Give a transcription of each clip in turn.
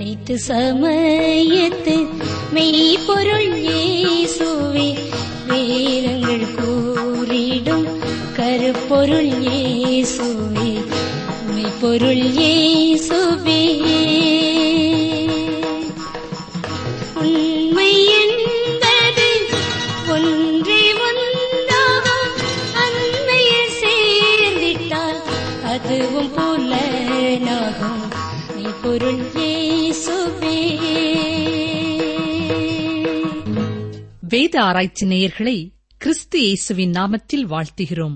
அனைத்து சமயத்து மெய்ப்பொருள் இயேசுவே, வேதங்கள் கூறிடும் கருப்பொருள் இயேசுவே, மெய்ப்பொருள் இயேசுவே. உண்மை என்பது ஒன்றே ஒன்றாகும், அண்மையில் சேர்ந்திட்டால் அதுவும் புலனாகும், மெய்ப்பொருள் இயேசுவே. வேத ஆராய்ச்சி நேயர்களை கிறிஸ்து இயேசுவின் நாமத்தில் வாழ்த்துகிறோம்.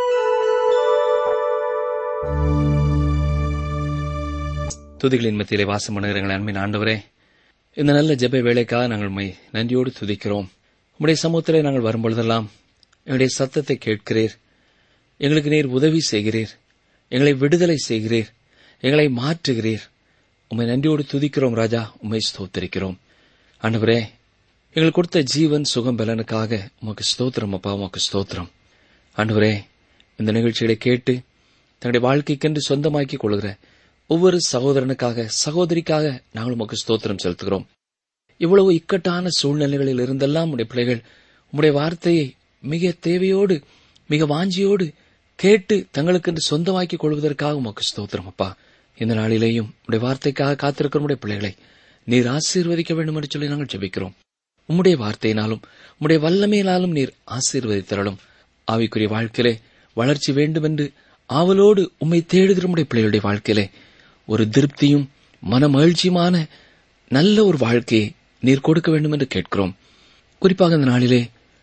துதிகளின் மத்தியிலே வாசம் பண்ணுகிறங்கள் அன்பின் ஆண்டவரே, இந்த நல்ல ஜெப வேளைக்காக நாங்கள் உம்மை நன்றியோடு துதிக்கிறோம். உம்முடைய சமூகத்திலே நாங்கள் வரும்பொழுதெல்லாம் எங்களுடைய சத்தத்தை கேட்கிறீர், எங்களுக்கு நீர் உதவி செய்கிறீர், எங்களை விடுதலை செய்கிறீர், எங்களை மாற்றுகிறீர். உம்மை நன்றியோடு துதிக்கிறோம் ராஜா, உம்மை ஸ்தோத்திரிக்கிறோம். ஆண்டவரே, எங்களுக்கு கொடுத்த ஜீவன் சுகம் பலனுக்காக உமக்கு ஸ்தோத்திரம் அப்பா, உமக்கு ஸ்தோத்திரம். ஆண்டவரே, இந்த நிகழ்ச்சிகளை கேட்டு தங்களுடைய வாழ்க்கைக்கென்று சொந்தமாக்கிக் கொள்கிற ஒவ்வொரு சகோதரனுக்காக சகோதரிக்காக நாங்கள் உமக்கு ஸ்தோத்திரம் செலுத்துகிறோம். இவ்வளவு இக்கட்டான சூழ்நிலைகளில் இருந்தெல்லாம் உடைய பிள்ளைகள் உம்முடைய வார்த்தையை மிக தேவையோடு மிக வாஞ்சியோடு கேட்டு தங்களுக்கென்று சொந்தமாக்கிக் கொள்வதற்காக உமக்கு ஸ்தோத்திரம் அப்பா. இந்த நாளிலேயும் உடைய வார்த்தைக்காக காத்திருக்கிற உடைய பிள்ளைகளை நீர் ஆசீர்வதிக்க வேண்டும் என்று சொல்லி நாங்கள் ஜெபிக்கிறோம். உம்முடைய வார்த்தையினாலும் உம்முடைய வல்லமையினாலும் நீர் ஆசீர்வதித்தரலும். ஆவிக்குரிய வாழ்க்கையிலே வளர்ச்சி வேண்டும் என்று ஆவலோடு உம்மை தேடுகிற உம்முடைய பிள்ளைகளுடைய வாழ்க்கையிலே ஒரு திருப்தியும் மன மகிழ்ச்சியுமான நல்ல ஒரு வாழ்க்கையை நீர் கொடுக்க வேண்டும் என்று கேட்கிறோம். குறிப்பாக இந்த நாளிலே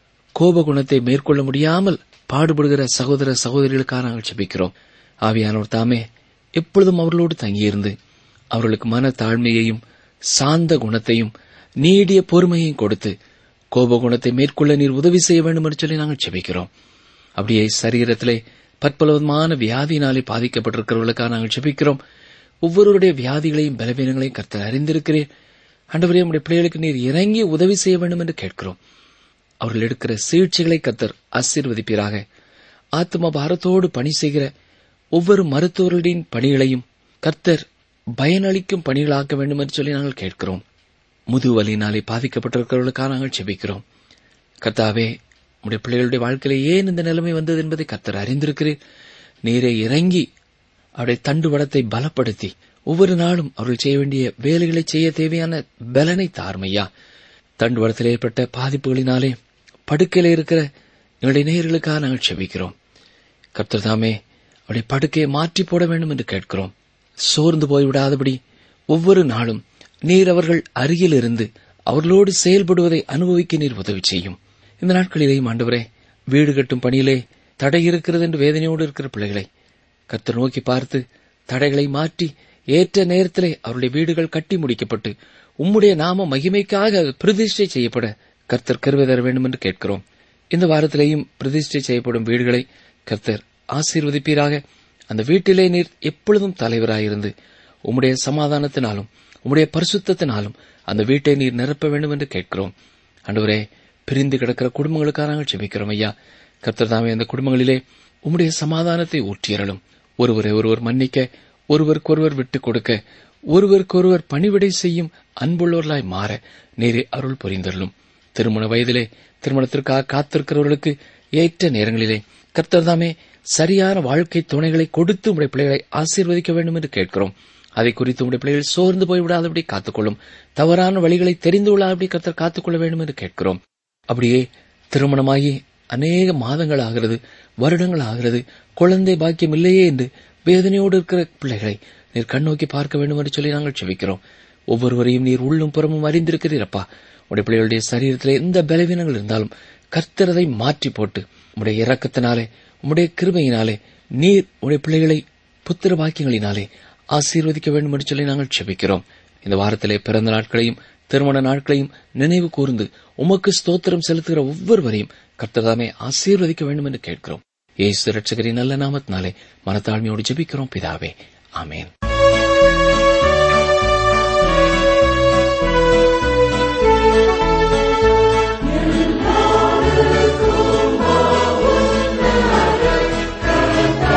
கோப குணத்தை மேற்கொள்ள முடியாமல் பாடுபடுகிற சகோதர சகோதரிகளுக்காக நாங்கள் ஜெபிக்கிறோம். ஆவியானவர் தாமே எப்பொழுதும் அவர்களோடு தங்கியிருந்து அவர்களுக்கு மன தாழ்மையையும் சாந்த குணத்தையும் நீடிய பொறுமையையும் கொடுத்து கோப குணத்தை மேற்கொள்ள நீர் உதவி செய்ய வேண்டும் என்று சொல்லி நாங்கள் ஜெபிக்கிறோம். அப்படியே சரீரத்திலே பற்பலவிதமான வியாதியினாலே பாதிக்கப்பட்டிருக்கிறவர்களுக்காக நாங்கள் ஜெபிக்கிறோம். ஒவ்வொருவருடைய வியாதிகளையும் பலவீனங்களையும் கர்த்தர் அறிந்திருக்கிறேன். ஆண்டவரே, உம்முடைய பிள்ளைகளுக்கு நீர் இறங்கி உதவி செய்ய வேண்டும் என்று கேட்கிறோம். அவர்கள் எடுக்கிற சிகிச்சைகளை கர்த்தர் ஆசீர்வதிப்பீராக. ஆத்ம பாரத்தோடு பணி செய்கிற ஒவ்வொரு மருத்துவர்களின் பணிகளையும் கர்த்தர் பயனளிக்கும் பணிகளாக்க வேண்டும் என்று சொல்லி நாங்கள் கேட்கிறோம். முதுவலினாலே பாதிக்கப்பட்டிருக்கிறவர்களுக்காக நாங்கள் ஜெபிக்கிறோம். கர்த்தாவே, உம்முடைய பிள்ளைகளுடைய வாழ்க்கையில ஏன் இந்த நிலைமை வந்தது என்பதை கர்த்தர் அறிந்திருக்கிறேன். நீரே இறங்கி அவருடைய தண்டுவடத்தை பலப்படுத்தி ஒவ்வொரு நாளும் அவர்கள் செய்ய வேண்டிய வேலைகளை செய்ய தேவையான பலனை தார்மையா. தண்டுவடத்தில் ஏற்பட்ட பாதிப்புகளினாலே படுக்கையில இருக்கிற எங்களுடைய நேயர்களுக்காக நாங்கள் ஜெபிக்கிறோம். கர்த்தர் தாமே அவருடைய படுக்கையை மாற்றி போட வேண்டும் என்று கேட்கிறோம். சோர்ந்து போய்விடாதபடி ஒவ்வொரு நாளும் நீர் அவர்கள் அருகில் இருந்து அவர்களோடு செயல்படுவதை அனுபவிக்க நீர் உதவி செய்யும். இந்த நாட்களிலேயும் ஆண்டவரே, வீடு கட்டும் பணியிலே தடை இருக்கிறது என்று வேதனையோடு இருக்கிற பிள்ளைகளை கர்த்தர் நோக்கி பார்த்து தடைகளை மாற்றி ஏற்ற நேரத்திலே அவருடைய வீடுகள் கட்டி முடிக்கப்பட்டு உம்முடைய நாம மகிமைக்காக பிரதிஷ்டை செய்யப்பட கர்த்தர் கிருபை தர வேண்டும் என்று கேட்கிறோம். இந்த வாரத்திலேயும் பிரதிஷ்டை செய்யப்படும் வீடுகளை கர்த்தர் ஆசீர்வதிப்பீராக. அந்த வீட்டிலே நீர் எப்பொழுதும் தலைவராயிருந்து உம்முடைய சமாதானத்தினாலும் உம்முடைய பரிசுத்தத்தினாலும் அந்த வீட்டை நீர் நிரப்ப வேண்டும் என்று கேட்கிறோம். ஆண்டவரே, பிரிந்து கிடக்கிற குடும்பங்களுக்காக நாங்கள் ஜெபிக்கிறோம் ஐயா. கர்த்தர் தாமே அந்த குடும்பங்களிலே உம்முடைய சமாதானத்தை ஊற்றியறலும். ஒருவரை ஒருவர் மன்னிக்க, ஒருவருக்கொருவர் விட்டுக் கொடுக்க, ஒருவருக்கொருவர் பணிவிடை செய்யும் அன்புள்ளவர்களாய் மாற நீரே அருள் புரிந்தருளும். திருமண வயதிலே திருமணத்திற்காக காத்திருக்கிறவர்களுக்கு ஏற்ற நேரங்களிலே கர்த்தர் தாமே சரியான வாழ்க்கை துணைகளை கொடுத்து உடைய பிள்ளைகளை ஆசீர்வதிக்க வேண்டும் என்று கேட்கிறோம். அதை குறித்து உடைய பிள்ளைகள் சோர்ந்து போய்விடாதபடி காத்துக்கொள்ளும். தவறான வழிகளை தெரிந்து கொள்ளாதபடி கர்த்தர் காத்துக்கொள்ள வேண்டும் என்று கேட்கிறோம். அப்படியே திருமணமாகி அநேக மாதங்கள் ஆகிறது, வருடங்கள் ஆகிறது, குழந்தை பாக்கியம் இல்லையே என்று வேதனையோடு இருக்கிற பிள்ளைகளை நீர் கண்ணோக்கி பார்க்க வேண்டும் என்று சொல்லி நாங்கள் ஜெபிக்கிறோம். ஒவ்வொருவரையும் நீர் உள்ளும் புறமும் அறிந்திருக்கிறீரப்பா. உடைய பிள்ளைகளுடைய சரீரத்திலே எந்த பலவீனங்கள் இருந்தாலும் கர்த்தரதை மாற்றி போட்டு உடைய இரக்கத்தினாலே உம்முடைய கிருபையினாலே நீர் உடைய பிள்ளைகளை புத்திர பாக்கியங்களினாலே ஆசீர்வதிக்க வேண்டும் என்று சொல்லி நாங்கள் ஜெபிக்கிறோம். இந்த வாரத்திலே பிறந்த நாட்களையும் திருமண நாட்களையும் நினைவு கூர்ந்து உமக்கு ஸ்தோத்திரம் செலுத்துகிற ஒவ்வொருவரையும் கர்த்தர்தாமே ஆசீர்வதிக்க வேண்டும் என்று கேட்கிறோம். இயேசு இரட்சகரின் நல்ல நாமத்தினாலே மனத்தாழ்மையோடு ஜெபிக்கிறோம் பிதாவே, ஆமேன்.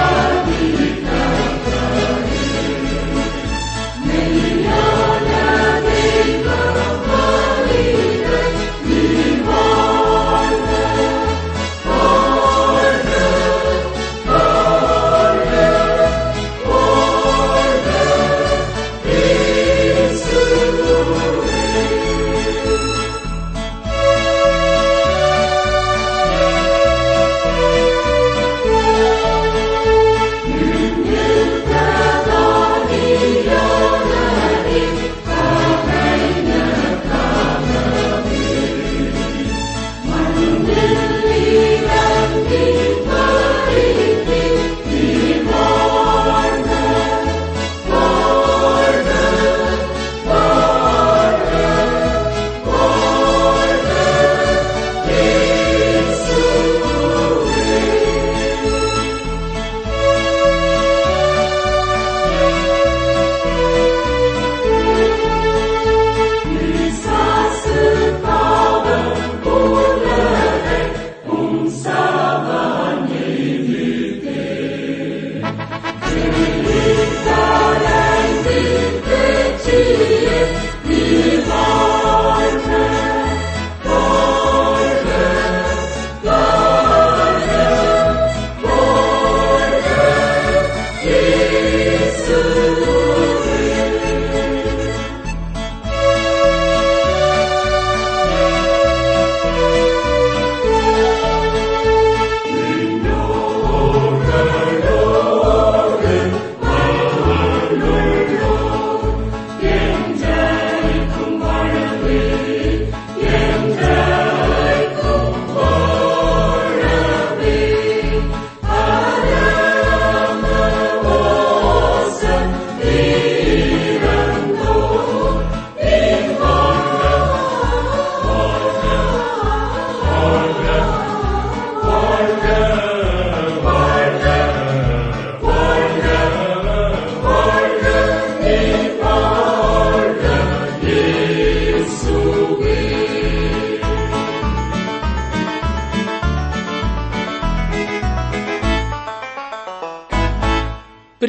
Yeah.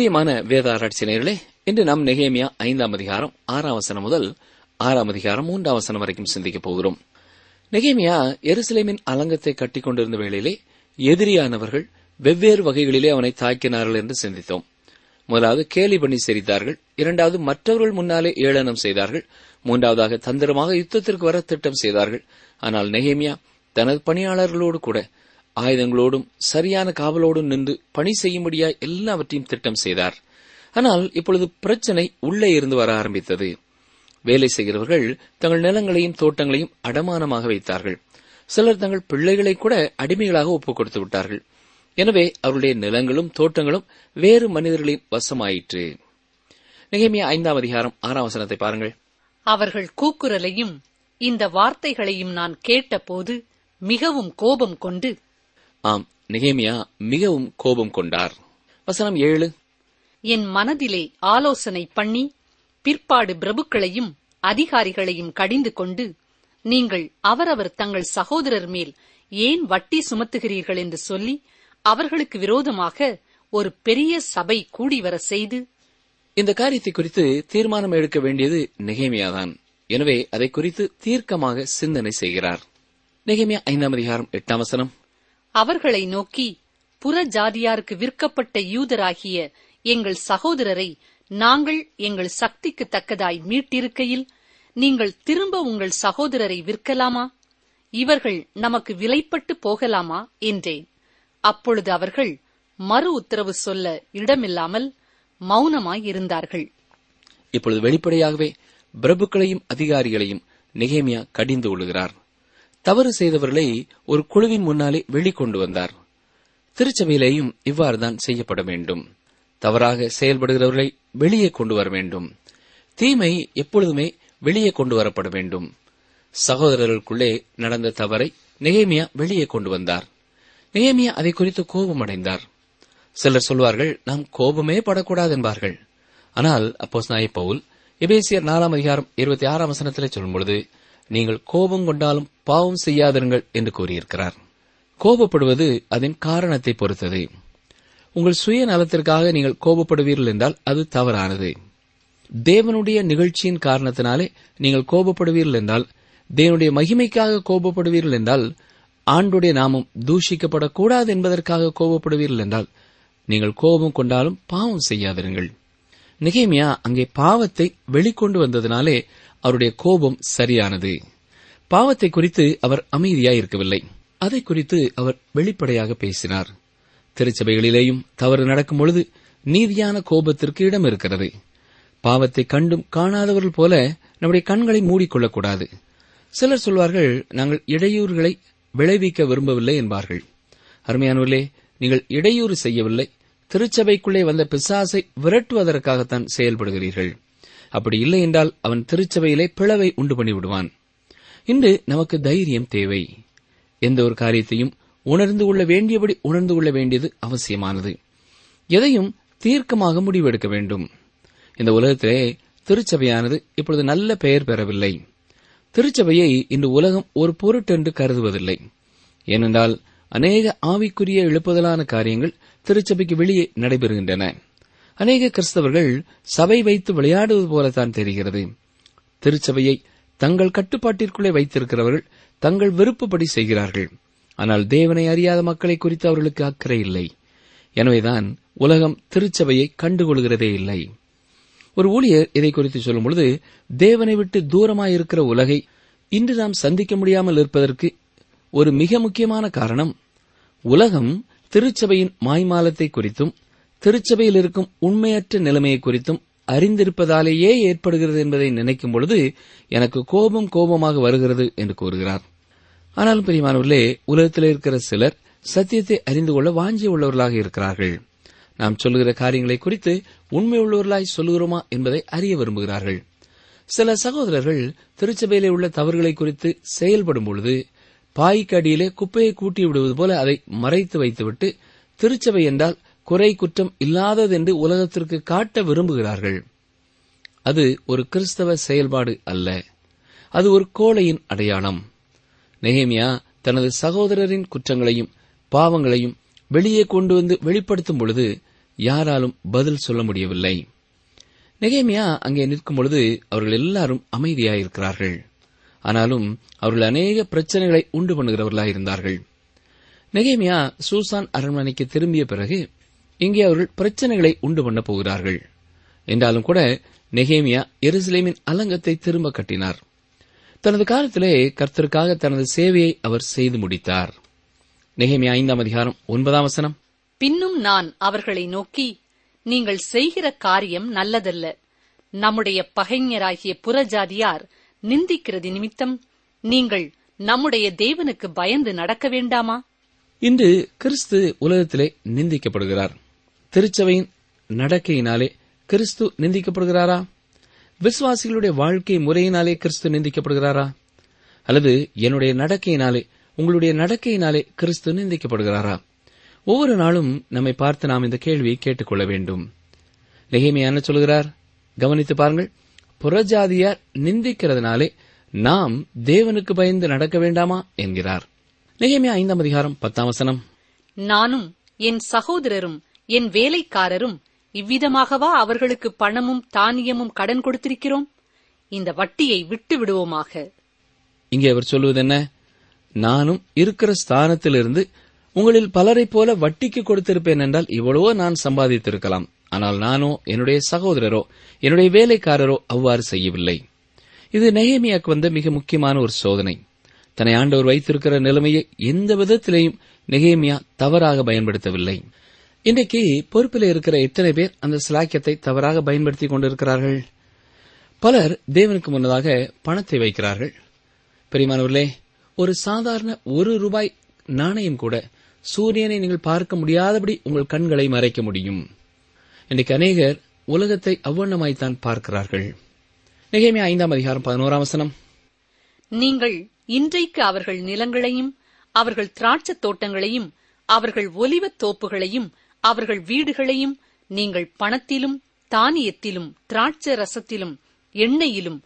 பிரியமான வேத ஆராய்ச்சி நேயர்களே, இன்று நாம் நெகேமியா 5ஆம் அதிகாரம் 6ஆம் வசனம் முதல் 6ஆம் அதிகாரம் 3ஆம் வசனம் வரைக்கும் சிந்திக்கப் போகிறோம். நெகேமியா எருசலேமின் அலங்கத்தை கட்டிக் கொண்டிருந்த வேளையிலே எதிரியானவர்கள் வெவ்வேறு வகைகளிலே அவனை தாக்கினார்கள் என்று சிந்தித்தோம். முதலாவது கேலி பண்ணி சிரித்தார்கள், இரண்டாவது மற்றவர்கள் முன்னாலே ஏளனம் செய்தார்கள், மூன்றாவதாக தந்திரமாக யுத்தத்திற்கு வர திட்டம் செய்தார்கள். ஆனால் நெகேமியா தனது பணியாளர்களோடு கூட ஆயுதங்களோடும் சரியான காவலோடும் நின்று பணி செய்யும்படியாய் எல்லாவற்றையும் திட்டம் செய்தார். ஆனால் இப்பொழுது பிரச்சனை உள்ளே இருந்து வர ஆரம்பித்தது. வேலை செய்கிறவர்கள் தங்கள் நிலங்களையும் தோட்டங்களையும் அடமானமாக வைத்தார்கள். சிலர் தங்கள் பிள்ளைகளை கூட அடிமைகளாக ஒப்புக் கொடுத்து விட்டார்கள். எனவே அவருடைய நிலங்களும் தோட்டங்களும் வேறு மனிதர்களின் வசமாயிற்று. நெகேமியா 5ஆம் அதிகாரம் 6ஆம் வசனத்தை பாருங்கள். அவர்கள் கூக்குரலையும் இந்த வார்த்தைகளையும் நான் கேட்டபோது மிகவும் கோபம் கொண்டு. ஆம், நெகேமியா மிகவும் கோபம் கொண்டார். வசனம் 7. என் மனதிலே ஆலோசனை பண்ணி பிற்பாடு பிரபுக்களையும் அதிகாரிகளையும் கடிந்து கொண்டு, நீங்கள் அவரவர் தங்கள் சகோதரர் மேல் ஏன் வட்டி சுமத்துகிறீர்கள் என்று சொல்லி அவர்களுக்கு விரோதமாக ஒரு பெரிய சபை கூடிவர செய்து. இந்த காரியத்தை குறித்து தீர்மானம் எடுக்க வேண்டியது நெகேமியாதான். எனவே அதை குறித்து தீர்க்கமாக சிந்தனை செய்கிறார். நெகேமியா 5ஆம் அதிகாரம் 8ஆம் வசனம். அவர்களை நோக்கி, புற ஜாதியாருக்கு விற்கப்பட்ட யூதராகிய எங்கள் சகோதரரை நாங்கள் எங்கள் சக்திக்கு தக்கதாய் மீட்டிருக்கையில் நீங்கள் திரும்ப உங்கள் சகோதரரை விற்கலாமா? இவர்கள் நமக்கு விலைப்பட்டு போகலாமா என்றேன். அப்பொழுது அவர்கள் மறு உத்தரவு சொல்ல இடமில்லாமல் மௌனமாயிருந்தார்கள். இப்பொழுது வெளிப்படையாகவே பிரபுக்களையும் அதிகாரிகளையும் நெகேமியா கடிந்து கொள்கிறார். தவறு செய்தவர்களை ஒரு குழுவின் முன்னாலே வெளிக்கொண்டு வந்தார். திருச்சபையிலேயும் இவ்வாறுதான் செய்யப்பட வேண்டும். தவறாக செயல்படுகிறவர்களை வெளியே கொண்டு வர வேண்டும். தீமை எப்பொழுதுமே வெளியே கொண்டு வரப்பட வேண்டும். சகோதரர்களுக்குள்ளே நடந்த தவறை நெகேமியா வெளியே கொண்டு வந்தார். நெகேமியா அதை குறித்து கோபமடைந்தார். சிலர் சொல்வார்கள், நாம் கோபமே படக்கூடாது என்பார்கள். ஆனால் அப்போஸ்தலனாகிய பவுல் எபேசியர் 4ஆம் அதிகாரம் 26ஆம் வசனத்திலே சொல்லும்பொழுது, நீங்கள் கோபம் கொண்டாலும் பாவம் செய்யாதிருங்கள் என்று கூறியிருக்கிறார். கோபப்படுவது அதன் காரணத்தை பொறுத்தது. உங்கள் சுய நலத்திற்காக நீங்கள் கோபப்படுவீர்கள் என்றால் அது தவறானது. தேவனுடைய நிகழ்ச்சியின் காரணத்தினாலே நீங்கள் கோபப்படுவீர்கள் என்றால், தேவனுடைய மகிமைக்காக கோபப்படுவீர்கள் என்றால், ஆண்டுடைய நாமம் தூஷிக்கப்படக்கூடாது என்பதற்காக கோபப்படுவீர்கள் என்றால், நீங்கள் கோபம் கொண்டாலும் பாவம் செய்யாதிருங்கள். நெகேமியா அங்கே பாவத்தை வெளிக்கொண்டு வந்ததினாலே அவருடைய கோபம் சரியானது. பாவத்தை குறித்து அவர் அமைதியாயிருக்கவில்லை. அதை குறித்து அவர் வெளிப்படையாக பேசினார். திருச்சபைகளிலேயும் தவறு நடக்கும் பொழுது நீதியான கோபத்திற்கு இடம் இருக்கிறது. பாவத்தை கண்டும் காணாதவர்கள் போல நம்முடைய கண்களை மூடிக்கொள்ளக்கூடாது. சிலர் சொல்வார்கள், நாங்கள் இடையூறுகளை விளைவிக்க விரும்பவில்லை என்பார்கள். அருமையானவர்களே, நீங்கள் இடையூறு செய்யவில்லை, திருச்சபைக்குள்ளே வந்த பிசாசை விரட்டுவதற்காகத்தான் செயல்படுகிறீர்கள். அப்படி இல்லை என்றால் அவன் திருச்சபையிலே பிளவை உண்டு பண்ணிவிடுவான். இன்று நமக்கு தைரியம் தேவை. எந்த ஒரு காரியத்தையும் உணர்ந்து கொள்ள வேண்டியபடி உணர்ந்து கொள்ள வேண்டியது அவசியமானது. எதையும் தீர்க்கமாக முடிவெடுக்க வேண்டும். இந்த உலகத்திலே திருச்சபையானது இப்பொழுது நல்ல பெயர் பெறவில்லை. திருச்சபையை இன்று உலகம் ஒரு பொருட்டென்று கருதுவதில்லை. ஏனென்றால் அநேக ஆவிக்குரிய எழுப்புதலான காரியங்கள் திருச்சபைக்கு வெளியே நடைபெறுகின்றன. அநேக கிறிஸ்தவர்கள் சபை வைத்து விளையாடுவது போலத்தான் தெரிகிறது. திருச்சபையை தங்கள் கட்டுப்பாட்டிற்குள்ளே வைத்திருக்கிறவர்கள் தங்கள் விருப்பப்படி செய்கிறார்கள். ஆனால் தேவனை அறியாத மக்களை குறித்து அவர்களுக்கு அக்கறை இல்லை. எனவேதான் உலகம் திருச்சபையை கண்டுகொள்கிறதே இல்லை. ஒரு ஊழியர் இதை குறித்து சொல்லும் பொழுது, தேவனை விட்டு தூரமாயிருக்கிற உலகை இன்று நாம் சந்திக்க முடியாமல் இருப்பதற்கு ஒரு மிக முக்கியமான காரணம், உலகம் திருச்சபையின் மாய்மாலத்தை குறித்தும் திருச்சபையில் இருக்கும் உண்மையற்ற நிலைமையை குறித்தும் அறிந்திருப்பதாலேயே ஏற்படுகிறது என்பதை நினைக்கும் பொழுது எனக்கு கோபமாக வருகிறது என்று கூறுகிறார். ஆனாலும் பிரியமானவர்களே, உலகத்தில் இருக்கிற சிலர் சத்தியத்தை அறிந்து கொள்ள வாஞ்சி உள்ளவர்களாக இருக்கிறார்கள். நாம் சொல்லுகிற காரியங்களை குறித்து உண்மை உள்ளவர்களாய் சொல்லுகிறோமா என்பதை அறிய விரும்புகிறார்கள். சில சகோதரர்கள் திருச்சபையிலே உள்ள தவறுகளை குறித்து செயல்படும் பொழுது பாய்க்கு அடியிலே குப்பையை கூட்டி விடுவது போல அதை மறைத்து வைத்துவிட்டு திருச்சபை என்றால் குறை குற்றம் இல்லாததென்று உலகத்திற்கு காட்ட விரும்புகிறார்கள். அது ஒரு கிறிஸ்தவ செயல்பாடு அல்ல. அது ஒரு கோழையின் அடையாளம். நெகேமியா தனது சகோதரரின் குற்றங்களையும் பாவங்களையும் வெளியே கொண்டு வந்து வெளிப்படுத்தும் பொழுது யாராலும் பதில் சொல்ல முடியவில்லை. நெகேமியா அங்கே நிற்கும் பொழுது அவர்கள் எல்லாரும் அமைதியாயிருக்கிறார்கள். ஆனாலும் அவர்கள் அநேக பிரச்சனைகளை உண்டு பண்ணுகிறவர்களாயிருந்தார்கள். நெகேமியா சூசான் அரண்மனைக்கு திரும்பிய பிறகு இங்கே அவர்கள் பிரச்சனைகளை உண்டு பண்ணப் போகிறார்கள். என்றாலும் கூட நெகேமியா எருசலேமின் அலங்கத்தை திரும்ப கட்டினார். தனது காலத்திலே கர்த்தருக்காக தனது சேவையை அவர் செய்து முடித்தார். நெகேமியா 5ஆம் அதிகாரம் 9ஆம் வசனம். பின்னும் நான் அவர்களை நோக்கி, நீங்கள் செய்கிற காரியம் நல்லதல்ல. நம்முடைய பகைஞராகிய புறஜாதியார் நிந்திக்கிறது நிமித்தம் நீங்கள் நம்முடைய தேவனுக்கு பயந்து நடக்க வேண்டாமா? இன்று கிறிஸ்து உலகத்திலே நிந்திக்கப்படுகிறார். திருச்சபையின் நடக்கையினாலே கிறிஸ்து நிந்திக்கப்படுகிறாரா? விசுவாசிகளுடைய வாழ்க்கை முறையினாலே கிறிஸ்து நிந்திக்கப்படுகிறாரா? அல்லது என்னுடைய நடக்கையினாலே, உங்களுடைய நடக்கையினாலே கிறிஸ்து நிந்திக்கப்படுகிறாரா? ஒவ்வொரு நாளும் நம்மை பார்த்து நாம் இந்த கேள்வியை கேட்டுக்கொள்ள வேண்டும். நெகேமியா என்ன சொல்கிறார்? கவனித்து பாருங்கள். புறஜாதியார் நிந்திக்கிறதுனாலே நாம் தேவனுக்கு பயந்து நடக்க வேண்டாமா என்கிறார். நெகேமியா 5ஆம் அதிகாரம் 10ஆம் வசனம். நானும் என் சகோதரரும் என் வேலைக்காரரும் இவ்விதமாகவா அவர்களுக்கு பணமும் தானியமும் கடன் கொடுத்திருக்கிறோம்? இந்த வட்டியை விட்டு விடுவோமாக. இங்கே அவர் சொல்லுவது என்ன? நானும் இருக்கிற ஸ்தானத்திலிருந்து உங்களில் பலரைப் போல வட்டிக்கு கொடுத்திருப்பேன் என்றால் இவ்வளவோ நான் சம்பாதித்திருக்கலாம். ஆனால் நானோ, என்னுடைய சகோதரரோ, என்னுடைய வேலைக்காரரோ அவ்வாறு செய்யவில்லை. இது நெகேமியாவுக்கு வந்த மிக முக்கியமான ஒரு சோதனை. தன்னை ஆண்டவர் வைத்திருக்கிற நிலைமையை எந்த விதத்திலேயும் நெகேமியா தவறாக பயன்படுத்தவில்லை. இன்றைக்கு பொறுப்பில் இருக்கிற எத்தனை பேர் அந்த சிலாக்கியத்தை தவறாக பயன்படுத்திக் கொண்டிருக்கிறார்கள்? பலர் தேவனுக்கு முன்னதாக பணத்தை வைக்கிறார்கள். பெரியமானவர்களே, ஒரு சாதாரண ₹1 நாணயம் கூட சூரியனை நீங்கள் பார்க்க முடியாதபடி உங்கள் கண்களை மறைக்க முடியும். இன்றைக்கு அநேகர் உலகத்தை அவ்வண்ணமாய்த்தான் பார்க்கிறார்கள். நெகேமியா 5ஆம் அதிகாரம் 11ஆம் வசனம். நீங்கள் இன்றைக்கு அவர்கள் நிலங்களையும் அவர்கள் திராட்சத் தோட்டங்களையும் அவர்கள் ஒலிவத் தோப்புகளையும் அவர்கள் வீடுகளையும் நீங்கள் பணத்திலும் தானியத்திலும் திராட்சை ரசத்திலும் எண்ணெயிலும்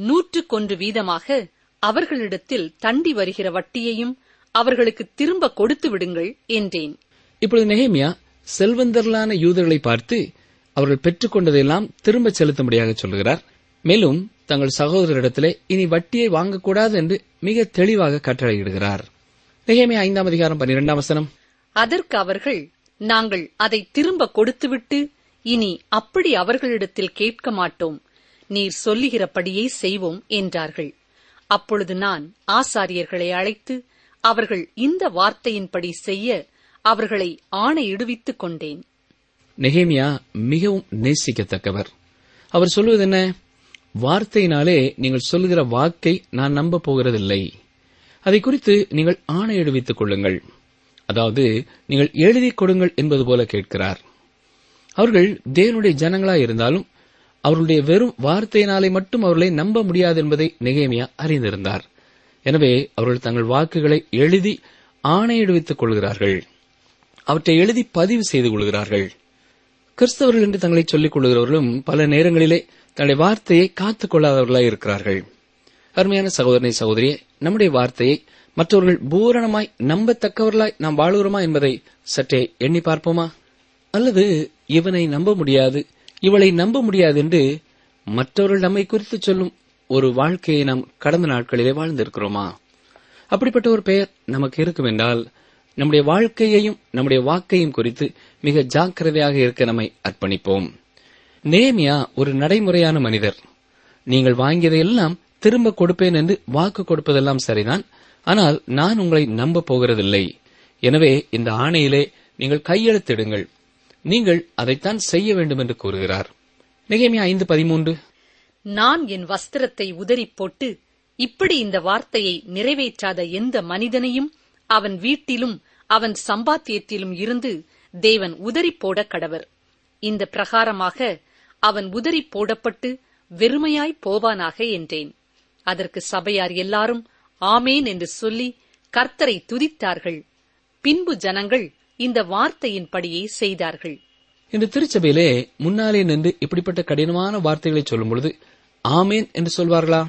100 வீதமாக அவர்களிடத்தில் தண்டி வருகிற வட்டியையும் அவர்களுக்கு திரும்ப கொடுத்து விடுங்கள் என்றேன். இப்பொழுது நெகேமியா செல்வந்தர்களான யூதர்களை பார்த்து அவர்கள் பெற்றுக் கொண்டதையெல்லாம் திரும்ப செலுத்தும்படியாக சொல்கிறார். மேலும் தங்கள் சகோதரரிடத்திலே இனி வட்டியை வாங்கக்கூடாது என்று மிக தெளிவாக கட்டளையிடுகிறார். நெகேமியா 5ஆம் அதிகாரம் 12ஆம் வசனம். அதற்கு அவர்கள், நாங்கள் அதை திரும்ப கொடுத்துவிட்டு இனி அப்படி அவர்களிடத்தில் கேட்க மாட்டோம், நீர் சொல்லுகிறபடியே செய்வோம் என்றார்கள். அப்பொழுது நான் ஆசாரியர்களை அழைத்து அவர்கள் இந்த வார்த்தையின்படி செய்ய அவர்களை ஆணையிடுவித்துக் கொண்டேன். நெகேமியா மிகவும் நேசிக்கத்தக்கவர். அவர் சொல்வது என்ன? வார்த்தையினாலே நீங்கள் சொல்லுகிற வாக்கை நான் நம்ப போகிறதில்லை. அதை குறித்து நீங்கள் ஆணையிடுவித்துக் கொள்ளுங்கள். அதாவது நீங்கள் எழுதி கொடுங்கள் என்பது போல கேட்கிறார். அவர்கள் தேவனுடைய ஜனங்களாய் இருந்தாலும் அவர்களுடைய வெறும் வார்த்தையினாலே மட்டும் அவர்களை நம்ப முடியாது என்பதை நெகேமியா அறிந்திருந்தார். எனவே அவர்கள் தங்கள் வாக்குகளை எழுதி ஆணையிடுவித்துக் கொள்கிறார்கள். அவற்றை எழுதி பதிவு செய்து கொள்கிறார்கள். கிறிஸ்தவர்கள் என்று தங்களை சொல்லிக் கொள்கிறவர்களும் பல நேரங்களிலே தன்னுடைய வார்த்தையை காத்துக் கொள்ளாதவர்களாய் இருக்கிறார்கள். அருமையான சகோதரனை சகோதரியே, நம்முடைய வார்த்தையை மற்றவர்கள் பூரணமாய் நம்பத்தக்கவர்களாய் நாம் வாழுகிறோமா என்பதை சற்றே எண்ணி பார்ப்போமா? அல்லது இவனை நம்ப முடியாது, இவளை நம்ப முடியாது என்று மற்றவர்கள் நம்மை குறித்து சொல்லும் ஒரு வாழ்க்கையை நாம் கடந்த நாட்களிலே வாழ்ந்திருக்கிறோமா? அப்படிப்பட்ட ஒரு பெயர் நமக்கு இருக்கும் என்றால் நம்முடைய வாழ்க்கையையும் நம்முடைய வாக்கையும் குறித்து மிக ஜாக்கிரதையாக இருக்க நம்மை அர்ப்பணிப்போம். நெகேமியா ஒரு நடைமுறையான மனிதர். நீங்கள் வாங்கியதையெல்லாம் திரும்ப கொடுப்பேன் என்று வாக்கு கொடுப்பதெல்லாம் சரிதான், ஆனால் நான் உங்களை நம்ப போகிறதில்லை. எனவே இந்த ஆணையிலே நீங்கள் கையெழுத்திடுங்கள், நீங்கள் அதைத்தான் செய்ய வேண்டும் என்று கூறுகிறார். நெகேமியா 5:13. நான் என் வஸ்திரத்தை உதறிப் போட்டு இப்படி இந்த வார்த்தையை நிறைவேற்றாத எந்த மனிதனையும் அவன் வீட்டிலும் அவன் சம்பாத்தியத்திலும் இருந்து தேவன் உதறி போட கடவர். இந்த பிரகாரமாக அவன் உதறி போடப்பட்டு வெறுமையாய் போவானாக என்றேன். அதற்கு சபையார் எல்லாரும் ஆமேன் என்று சொல்லி கர்த்தரை துதித்தார்கள். பின்பு ஜனங்கள் இந்த வார்த்தையின்படியே செய்தார்கள். இந்த திருச்சபையிலே முன்னாலே நின்று இப்படிப்பட்ட கடினமான வார்த்தைகளை சொல்லும் பொழுது ஆமேன் என்று சொல்வார்களா?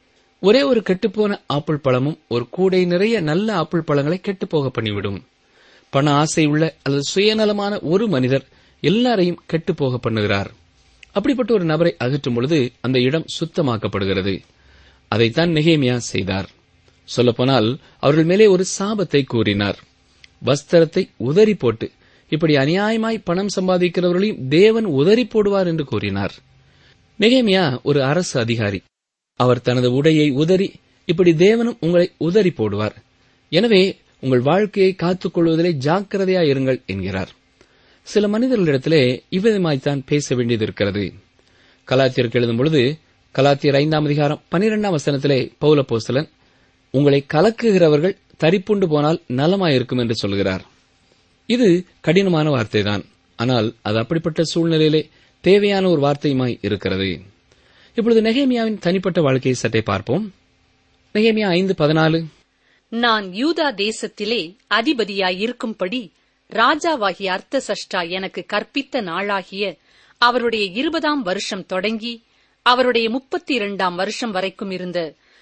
ஒரே ஒரு கெட்டுப்போன ஆப்பிள் பழமும் ஒரு கூடை நிறைய நல்ல ஆப்பிள் பழங்களை கெட்டுப்போக பண்ணிவிடும். பண ஆசை உள்ள அல்லது சுயநலமான ஒரு மனிதர் எல்லாரையும் கெட்டுப்போக பண்ணுகிறார். அப்படிப்பட்ட ஒரு நபரை அகற்றும் பொழுது அந்த இடம் சுத்தமாக்கப்படுகிறது. அதைத்தான் நெகேமியா செய்தார். சொல்லப்போனால் அவர்கள் மேலே ஒரு சாபத்தை கூறினார். வஸ்திரத்தை உதறி போட்டு, இப்படி அநியாயமாய் பணம் சம்பாதிக்கிறவர்களையும் தேவன் உதறி போடுவார் என்று கூறினார். நெகேமியா ஒரு அரசு அதிகாரி. அவர் தனது உடையை உதறி, இப்படி தேவனும் உங்களை உதறி போடுவார், எனவே உங்கள் வாழ்க்கையை காத்துக் கொள்வதிலே ஜாக்கிரதையாயிருங்கள் என்கிறார். சில மனிதர்களிடத்திலே இவ்விதமாய்த்தான் பேச வேண்டியது இருக்கிறது. கலாத்தியருக்கு எழுதும் பொழுது கலாத்தியர் 5:12 பவுல் அப்போஸ்தலன், உங்களை கலக்குகிறவர்கள் தரிப்புண்டு போனால் நலமாயிருக்கும் என்று சொல்கிறார். இது கடினமான வார்த்தைதான், ஆனால் அது அப்படிப்பட்ட சூழ்நிலையிலே தேவையான ஒரு வார்த்தையுமாய் இருக்கிறது. இப்பொழுது நெகேமியாவின் தனிப்பட்ட வாழ்க்கையை சற்றே பார்ப்போம். நெகேமியா 5:14, நான் யூதா தேசத்திலே அதிபதியாயிருக்கும்படி ராஜாவாகிய அர்த்தசஷ்டா எனக்கு கற்பித்த நாளாகிய அவருடைய 20ஆம் வருஷம் தொடங்கி அவருடைய 32ஆம் வருஷம் வரைக்கும் இருந்த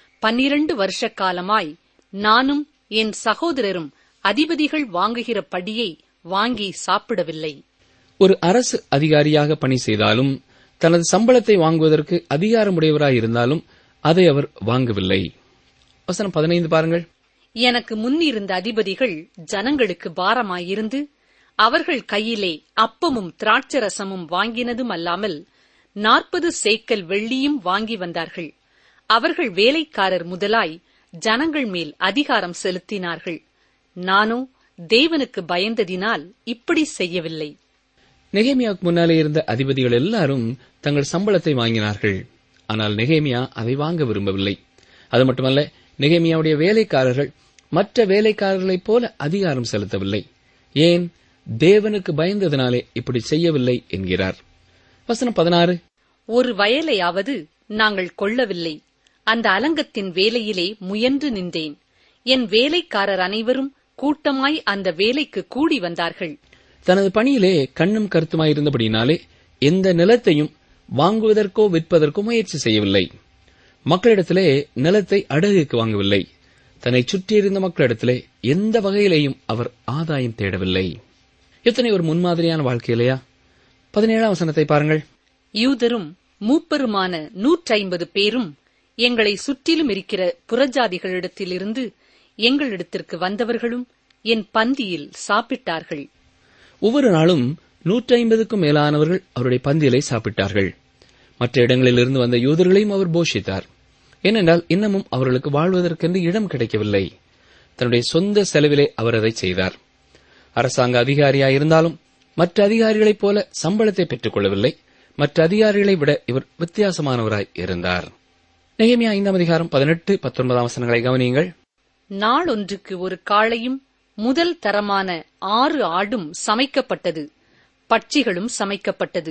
12 வருஷ காலமாய் நானும் என் சகோதரரும் அதிபதிகள் வாங்குகிற படியை வாங்கி சாப்பிடவில்லை. ஒரு அரசு அதிகாரியாக பணி செய்தாலும் தனது சம்பளத்தை வாங்குவதற்கு அதிகாரமுடையவராயிருந்தாலும் அதை அவர் வாங்கவில்லை. வசனம் 15 பாருங்கள். எனக்கு முன்னிருந்த அதிபதிகள் ஜனங்களுக்கு பாரமாயிருந்து அவர்கள் கையிலே அப்பமும் திராட்சரசமும் வாங்கினதும் அல்லாமல் 40 சேக்கல் வெள்ளியும் வாங்கி வந்தார்கள். அவர்கள் வேலைக்காரர் முதலாய் ஜனங்கள் மேல் அதிகாரம் செலுத்தினார்கள். நானோ தேவனுக்கு பயந்ததினால் இப்படி செய்யவில்லை. நெகேமியாவுக்கு முன்னாலே இருந்த அதிபதிகள் எல்லாரும் தங்கள் சம்பளத்தை வாங்கினார்கள். ஆனால் நெகேமியா அதை வாங்க விரும்பவில்லை. அது மட்டுமல்ல, நெகேமியாவுடைய வேலைக்காரர்கள் மற்ற வேலைக்காரர்களைப் போல அதிகாரம் செலுத்தவில்லை. ஏன்? தேவனுக்கு பயந்ததினாலே இப்படி செய்யவில்லை என்கிறார். வசனம் 16, ஒரு வயலையாவது நாங்கள் கொள்ளவில்லை. அந்த அலங்கத்தின் வேலையிலே முயன்று நின்றேன். என் வேலைக்காரர் அனைவரும் கூட்டமாய் அந்த வேலைக்கு கூடி வந்தார்கள். தனது பணியிலே கண்ணும் கருத்துமாயிருந்தபடினாலே எந்த நிலத்தையும் வாங்குவதற்கோ விற்பதற்கோ முயற்சி செய்யவில்லை. மக்களிடத்திலே நிலத்தை அடகுக்கு வாங்கவில்லை. தன்னை சுற்றியிருந்த மக்களிடத்திலே எந்த வகையிலேயும் அவர் ஆதாயம் தேடவில்லை. எத்தனை ஒரு முன்மாதிரியான வாழ்க்கை இல்லையா? 17ஆம் வசனத்தை பாருங்கள். யூதரும் மூப்பருமான 150 பேரும் எங்களை சுற்றிலும் இருக்கிற புறஜாதிகளிடத்திலிருந்து எங்களிடத்திற்கு வந்தவர்களும் என் பந்தியில் சாப்பிட்டார்கள். ஒவ்வொரு நாளும் 150க்கும் மேலானவர்கள் அவருடைய பந்தியிலே சாப்பிட்டார்கள். மற்ற இடங்களிலிருந்து வந்த யூதர்களையும் அவர் போஷித்தார். ஏனென்றால் இன்னமும் அவர்களுக்கு வாழ்வதற்கென்று இடம் கிடைக்கவில்லை. தன்னுடைய சொந்த செலவிலே அவர் அதை செய்தார். அரசாங்க அதிகாரியாயிருந்தாலும் மற்ற அதிகாரிகளைப் போல சம்பளத்தை பெற்றுக் கொள்ளவில்லை. மற்ற அதிகாரிகளை விட இவர் வித்தியாசமானவராய் இருந்தார். நெகேமியா 5:18-19 வசனங்களை கவனியுங்கள். நாளொன்றுக்கு ஒரு காளையும் முதல் தரமான 6 ஆடும் சமைக்கப்பட்டது. பட்சிகளும் சமைக்கப்பட்டது.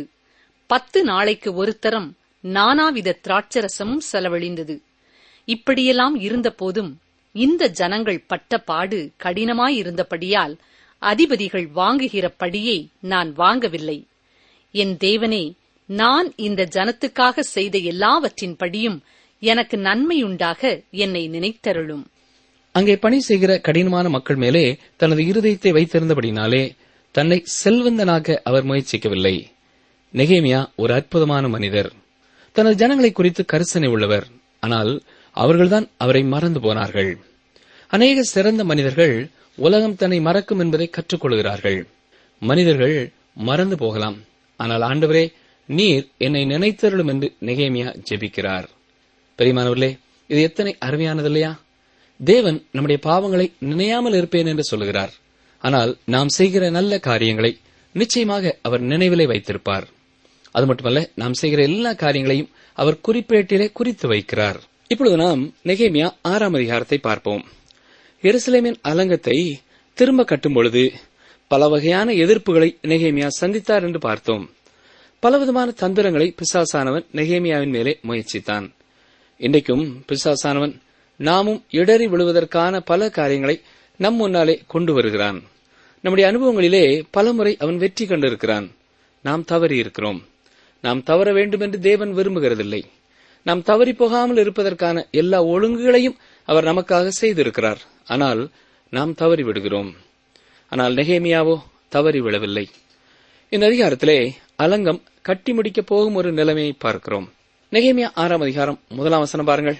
10 நாளைக்கு ஒரு தரம் நானாவித திராட்சரசமும் செலவழிந்தது. இப்படியெல்லாம் இருந்த போதும் இந்த ஜனங்கள் பட்ட பாடு கடினமாயிருந்தபடியால் அதிபதிகள் வாங்குகிற படியை நான் வாங்கவில்லை. என் தேவனே, நான் இந்த ஜனத்துக்காக செய்த எல்லாவற்றின் படியும் எனக்கு நன்மையுண்டாக என்னை நினைத்தருளும். அங்கே பணி செய்கிற கடினமான மக்கள் மேலே தனது இருதயத்தை வைத்திருந்தபடினாலே தன்னை செல்வந்தனாக அவர் முயற்சிக்கவில்லை. நெகேமியா ஒரு அற்புதமான மனிதர். தனது ஜனங்களை குறித்து கரிசனை உள்ளவர். ஆனால் அவர்கள்தான் அவரை மறந்து போனார்கள். அநேக சிறந்த மனிதர்கள் உலகம் தன்னை மறக்கும் என்பதை கற்றுக்கொள்கிறார்கள். மனிதர்கள் மறந்து போகலாம், ஆனால் ஆண்டவரே, நீர் என்னை நினைத்தருளும் என்று நெகேமியா ஜெபிக்கிறார். பெரியமானவர்களே, இது எத்தனை அருமையானதில்லையா? தேவன் நம்முடைய பாவங்களை நினையாமல் இருப்பேன் என்று சொல்லுகிறார். ஆனால் நாம் செய்கிற நல்ல காரியங்களை நிச்சயமாக அவர் நினைவிலே வைத்திருப்பார். அது மட்டுமல்ல, நாம் செய்கிற எல்லா காரியங்களையும் அவர் குறிப்பேட்டிலே குறித்து வைக்கிறார். இப்பொழுது நாம் நெகேமியா 6ஆம் அதிகாரத்தை பார்ப்போம். எருசலேமின் அலங்கத்தை திரும்ப கட்டும் பொழுது பல வகையான எதிர்ப்புகளை நெகேமியா சந்தித்தார் என்று பார்த்தோம். பலவிதமான தந்திரங்களை பிசாசானவன் நெகேமியாவின் மேலே முயற்சித்தான். இன்றைக்கும் பிசாசானவன் நாமும் இடறி விழுவதற்கான பல காரியங்களை நம் முன்னாலே கொண்டு வருகிறான். நம்முடைய அனுபவங்களிலே பலமுறை அவன் வெற்றி கண்டிருக்கிறான். நாம் தவறி இருக்கிறோம். நாம் தவற வேண்டும் என்று தேவன் விரும்புகிறதில்லை. நாம் தவறி போகாமல் இருப்பதற்கான எல்லா ஒழுங்குகளையும் அவர் நமக்காக செய்திருக்கிறார். ஆனால் நாம் தவறி விடுகிறோம். ஆனால் நெகேமியாவோ தவறி விழவில்லை. இந்த அதிகாரத்திலே அலங்கம் கட்டி முடிக்கப் போகும் ஒரு நிலைமையை பார்க்கிறோம். நெகேமியா 6ஆம் அதிகாரம் 1ஆம் வசனம் பாருங்கள்.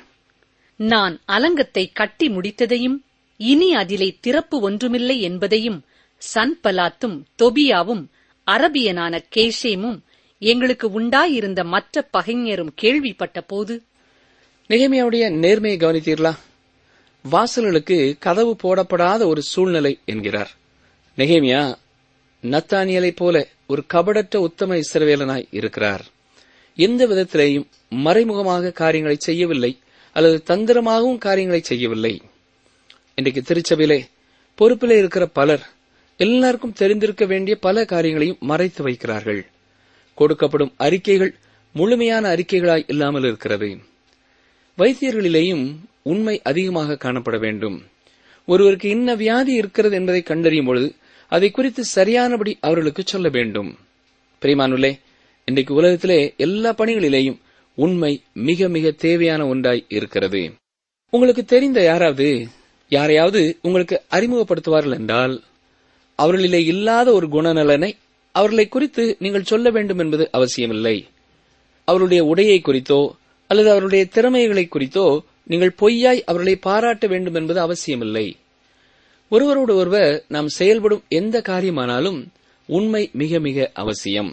நான் அலங்கத்தை கட்டி முடித்ததையும் இனி அதிலே திறப்பு ஒன்றுமில்லை என்பதையும் சன்பலாத்தும் தொபியாவும் அரபியனான கேஷேமும் எங்களுக்கு உண்டாயிருந்த மற்ற பகைஞரும் கேள்விப்பட்ட போது. நெகேமியாவுடைய நேர்மையை கவனித்தீர்களா? வாசல்களுக்கு கதவு போடப்படாத ஒரு சூழ்நிலை என்கிறார். நெகேமியா நத்தானியலைப் போல ஒரு கபடற்ற உத்தம இஸ்ரவேலனாய் இருக்கிறார். எந்த விதத்திலேயும் மறைமுகமாக காரியங்களை செய்யவில்லை, அல்லது தந்திரமாகவும் காரியங்களை செய்யவில்லை. இன்றைக்கு திருச்சபையிலே பொறுப்பிலே இருக்கிற பலர் எல்லாருக்கும் தெரிந்திருக்க வேண்டிய பல காரியங்களையும் மறைத்து வைக்கிறார்கள். கொடுக்கப்படும் அறிக்கைகள் முழுமையான அறிக்கைகளாய் இல்லாமல் இருக்கிறது. வைத்தியர்களிலேயும் உண்மை அதிகமாக காணப்பட வேண்டும். ஒருவருக்கு இன்ன வியாதி இருக்கிறது என்பதை கண்டறியும் பொழுது அதை குறித்து சரியானபடி அவர்களுக்கு சொல்ல வேண்டும். பிரியமானவர்களே, இன்றைக்கு உலகத்திலே எல்லா பணிகளிலேயும் உண்மை மிக மிக தேவையான ஒன்றாய் இருக்கிறது. உங்களுக்கு தெரிந்த யாரையாவது உங்களுக்கு அறிமுகப்படுத்துவார்கள் என்றால் அவர்களிலே இல்லாத ஒரு குணநலனை அவர்களை குறித்து நீங்கள் சொல்ல வேண்டும் என்பது அவசியமில்லை. அவருடைய உடையை குறித்தோ அல்லது அவருடைய திறமைகளை குறித்தோ நீங்கள் பொய்யாய் அவர்களை பாராட்ட வேண்டும் என்பது அவசியமில்லை. ஒருவரோடு ஒருவர் நாம் செயல்படும் எந்த காரியமானாலும் உண்மை மிக மிக அவசியம்.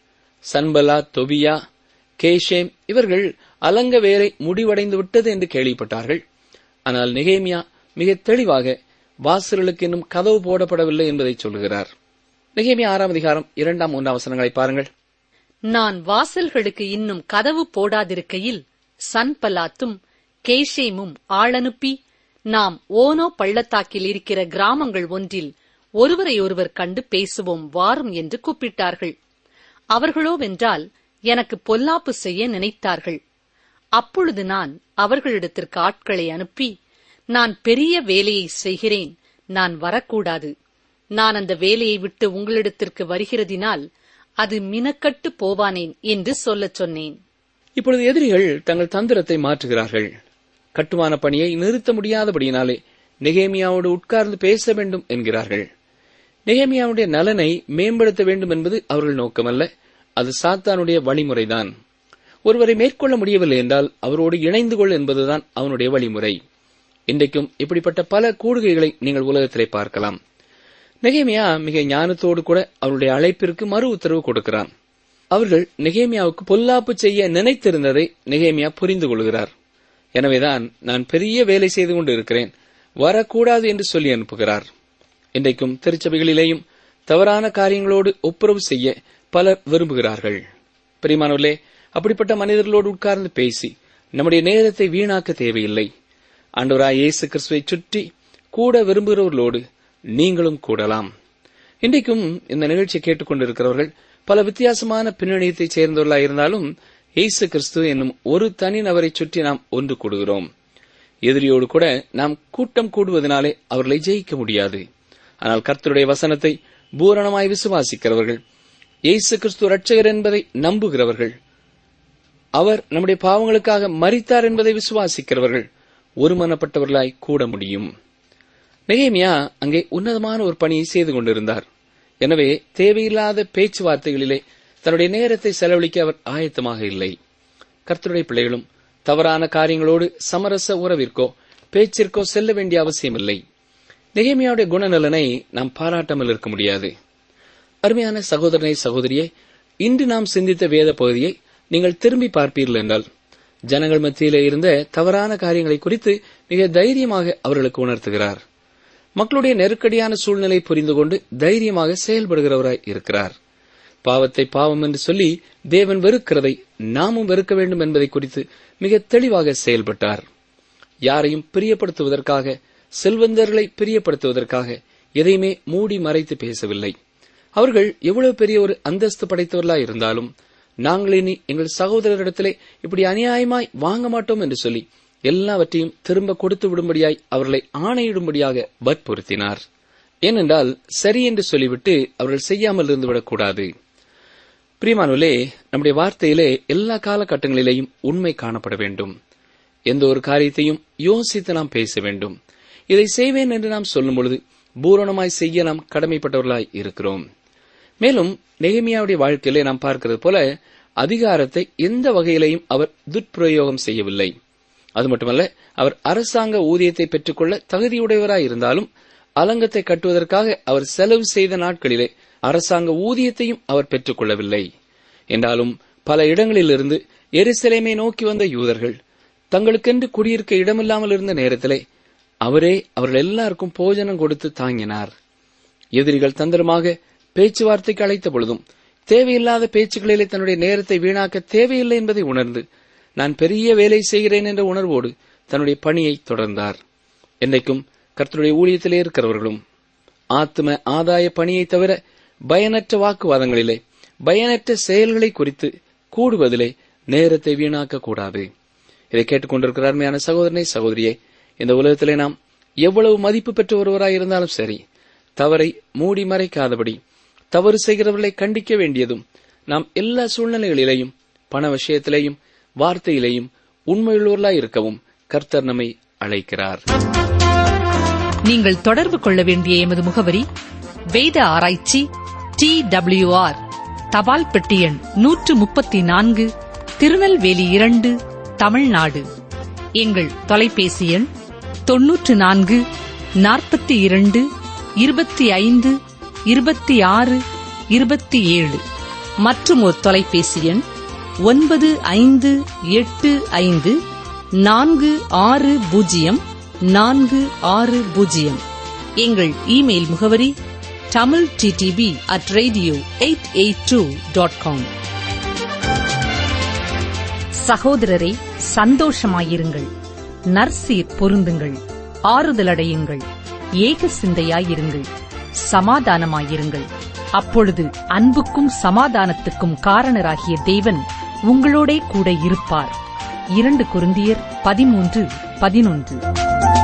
சன்பலாத், தொபியா, கேஷேம் இவர்கள் அலங்க வேலை முடிவடைந்து விட்டது என்று கேள்விப்பட்டார்கள். ஆனால் நெகேமியா மிக தெளிவாக வாசல்களுக்கு இன்னும் கதவு போடப்படவில்லை என்பதை சொல்கிறார். நெகேமியா 6ஆம் அதிகாரம் 2ஆம் 3ஆம் வசனங்களை பாருங்கள். நான் வாசல்களுக்கு இன்னும் கதவு போடாதிருக்கையில் சன்பலாத்தும் கேஷேமும் ஆளனுப்பி நாம் ஓனோ பள்ளத்தாக்கில் இருக்கிற கிராமங்கள் ஒன்றில் ஒருவரையொருவர் கண்டு பேசுவோம் வாரும் என்று கூப்பிட்டார்கள். அவர்களோவென்றால் எனக்கு பொல்லாப்பு செய்ய நினைத்தார்கள். அப்பொழுது நான் அவர்களிடத்திற்கு ஆட்களை அனுப்பி, நான் பெரிய வேலையை செய்கிறேன், நான் வரக்கூடாது. நான் அந்த வேலையை விட்டு உங்களிடத்திற்கு வருகிறதினால் அது மினக்கட்டு போவானேன் என்று சொல்லச் சொன்னேன். இப்பொழுது எதிரிகள் தங்கள் தந்திரத்தை மாற்றுகிறார்கள். கட்டுமான பணியை நிறுத்த முடியாதபடியினாலே நெகேமியாவோடு உட்கார்ந்து பேச வேண்டும் என்கிறார்கள். நெகேமியாவுடைய நலனை மேம்படுத்த வேண்டும் என்பது அவர்கள் நோக்கமல்ல, அது சாத்தானுடைய வழிமுறைதான். ஒருவரை மேற்கொள்ள முடியவில்லை என்றால் அவரோடு இணைந்து கொள் என்பதுதான் அவனுடைய வழிமுறை. இன்றைக்கும் இப்படிப்பட்ட பல கூடுகைகளை நீங்கள் உலகத்திலே பார்க்கலாம். நெகேமியா மிக ஞானத்தோடு கூட அவருடைய அழைப்பிற்கு மறு உத்தரவு கொடுக்கிறான். அவர்கள் நெகேமியாவுக்கு பொல்லாப்பு செய்ய நினைத்திருந்ததை நெகேமியா புரிந்து கொள்கிறார். எனவேதான் நான் பெரிய வேலை செய்து கொண்டு இருக்கிறேன், வரக்கூடாது என்று சொல்லி அனுப்புகிறார். இன்றைக்கும் திருச்சபைகளிலேயும் தவறான காரியங்களோடு ஒப்புரவு செய்ய பலர் விரும்புகிறார்கள். பிரியமானவர்களே, அப்படிப்பட்ட மனிதர்களோடு உட்கார்ந்து பேசி நம்முடைய நேரத்தை வீணாக்க தேவையில்லை. ஆண்டவராய் இயேசு கிறிஸ்துவை சுற்றி கூட விரும்புகிறவர்களோடு நீங்களும் கூடலாம். இன்றைக்கும் இந்த நிகழ்ச்சியை கேட்டுக்கொண்டிருக்கிறவர்கள் பல வித்தியாசமான பின்னணியத்தைச் சேர்ந்தவர்களாக இருந்தாலும் இயேசு கிறிஸ்து என்னும் ஒரு தனி நபரை சுற்றி நாம் ஒன்று கூடுகிறோம். எதிரியோடு கூட நாம் கூட்டம் கூடுவதனாலே அவர்களை ஜெயிக்க முடியாது. ஆனால் கர்த்தருடைய வசனத்தை பூரணமாய் விசுவாசிக்கிறவர்கள், இயேசு கிறிஸ்து இரட்சகர் என்பதை நம்புகிறவர்கள், அவர் நம்முடைய பாவங்களுக்காக மரித்தார் என்பதை விசுவாசிக்கிறவர்கள் ஒருமனப்பட்டவர்களாய் கூட முடியும். நெகேமியா அங்கே உன்னதமான ஒரு பணியை செய்து கொண்டிருந்தார். எனவே தேவையில்லாத பேச்சுவார்த்தைகளிலே தன்னுடைய நேரத்தை செலவழிக்க அவர் ஆயத்தமாக இல்லை. கர்த்தருடைய பிள்ளைகளும் தவறான காரியங்களோடு சமரச உறவிற்கோ பேச்சிற்கோ செல்ல வேண்டிய அவசியமில்லை. நெகேமியாவுடைய குணநலனை நாம் பாராட்டாமல் இருக்க முடியாது. அருமையான சகோதரனை, சகோதரியே, இன்று நாம் சிந்தித்த வேத பகுதியை நீங்கள் திரும்பி பார்ப்பீர்கள் என்றால் ஜனங்கள் மத்தியிலே இருந்த தவறான காரியங்களை குறித்து மிக தைரியமாக அவர்களுக்கு உணர்த்துகிறார். மக்களுடைய நெருக்கடியான சூழ்நிலை புரிந்து கொண்டு தைரியமாக செயல்படுகிறவராய் இருக்கிறார். பாவத்தை பாவம் என்று சொல்லி தேவன் வெறுக்கிறதை நாமும் வெறுக்க வேண்டும் என்பதை குறித்து மிக தெளிவாக செயல்பட்டார். யாரையும் பிரியப்படுத்துவதற்காக, செல்வந்தர்களை பிரியப்படுத்துவதற்காக எதையுமே மூடி மறைத்து பேசவில்லை. அவர்கள் எவ்வளவு பெரிய ஒரு அந்தஸ்து படைத்தவர்களாய் இருந்தாலும் நாங்கள் இனி எங்கள் சகோதரரிடத்திலே இப்படி அநியாயமாய் வாங்க மாட்டோம் என்று சொல்லி எல்லாவற்றையும் திரும்ப கொடுத்து விடும்படியாய் அவர்களை ஆணையிடும்படியாக வற்புறுத்தினார். ஏனென்றால் சரி என்று சொல்லிவிட்டு அவர்கள் செய்யாமல் இருந்துவிடக்கூடாது. பிரியமானவர்களே, நம்முடைய வார்த்தையிலே எல்லா காலகட்டங்களிலேயும் உண்மை காணப்பட வேண்டும். எந்த ஒரு காரியத்தையும் யோசித்து நாம் பேச வேண்டும். இதை செய்வேன் என்று நாம் சொல்லும் பொழுது பூரணமாய் செய்ய நாம் கடமைப்பட்டவர்களாய் இருக்கிறோம். மேலும் நெகேமியாவுடைய வாழ்க்கையிலே நாம் பார்க்கிறது போல அதிகாரத்தை எந்த வகையிலையும் அவர் துஷ்பிரயோகம் செய்யவில்லை. அது மட்டுமல்ல, அவர் அரசாங்க ஊதியத்தை பெற்றுக்கொள்ள தகுதியுடையவராயிருந்தாலும் அலங்கத்தை கட்டுவதற்காக அவர் செலவு செய்த நாட்களிலே அரசாங்க ஊதியத்தையும் அவர் பெற்றுக் கொள்ளவில்லை. என்றாலும் பல இடங்களிலிருந்து எருசலேமை நோக்கி வந்த யூதர்கள் தங்களுக்கென்று குடியிருக்க இடமில்லாமல் இருந்த நேரத்திலே அவரே அவர்கள் எல்லாருக்கும் போஜனம் கொடுத்து தாங்கினார். எதிரிகள் தந்திரமாக பேச்சுவார்த்தைக்கு அழைத்த பொழுதும் தேவையில்லாத பேச்சுக்களிலே தன்னுடைய நேரத்தை வீணாக்க தேவையில்லை என்பதை உணர்ந்து நான் பெரிய வேலை செய்கிறேன் என்ற உணர்வோடு தன்னுடைய பணியை தொடர்ந்தார். என்றைக்கும் கர்த்தருடைய ஊழியத்திலே இருக்கிறவர்களும் ஆத்ம ஆதாய பணியை தவிர பயனற்ற வாக்குவாதங்களிலே, பயனற்ற செயல்களை குறித்து கூடுவதிலே நேரத்தை வீணாக்க கூடாது. இதை கேட்டுக்கொண்டிருக்கிற அருமையான சகோதரனை, சகோதரியே, இந்த உலகத்திலே நாம் எவ்வளவு மதிப்பு பெற்ற ஒருவராயிருந்தாலும் சரி, தவறை மூடி மறைக்காதபடி தவறு செய்கிறவர்களை கண்டிக்க வேண்டியதும் நாம் எல்லா சூழ்நிலைகளிலேயும், பண விஷயத்திலேயும், வார்த்தையிலேயும் உண்மையுள்ளவர்களாய் இருக்கவும் கர்த்தர் நம்மை அழைக்கிறார். நீங்கள் தொடர்பு கொள்ள வேண்டிய எமது முகவரி: வேத ஆராய்ச்சி, TWR, தபால் பெட்டி எண் 134, திருநெல்வேலி 2, தமிழ்நாடு. எங்கள் தொலைபேசி எண் 94 42 25 26 27. மற்றும் ஒரு தொலைபேசி எண் 9585 460 460. எங்கள் இமெயில் முகவரி tamilttb@radio882.com. சகோதரரே, சந்தோஷமாயிருங்கள், நற்சீர் பொருந்துங்கள், ஆறுதலடையுங்கள், ஏக சிந்தையாயிருங்கள், சமாதானமாயிருங்கள். அப்பொழுது அன்புக்கும் சமாதானத்துக்கும் காரணராகிய தேவன் உங்களோடே கூட இருப்பார். 2 கொரிந்தியர் 13:11.